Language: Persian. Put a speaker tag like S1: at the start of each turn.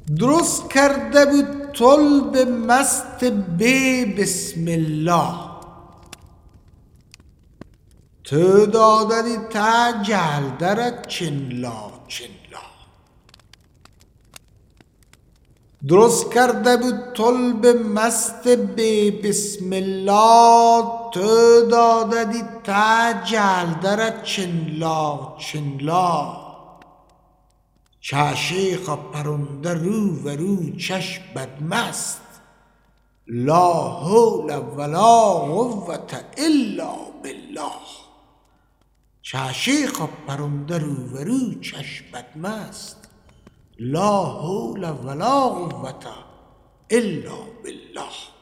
S1: درست کرده بود طلب مست به بسم الله. تو دادی تا جلدر چنلا چنلا. درست کرده بود طلب مست به بسم الله. تو دادی تا جلدر چنلا چنلا. چشیق پرنده رو و رو چش بدمست. لا حول ولا قوة الا بالله. چشیق پرنده رو و رو چش بدمست. لا حول ولا قوة الا بالله.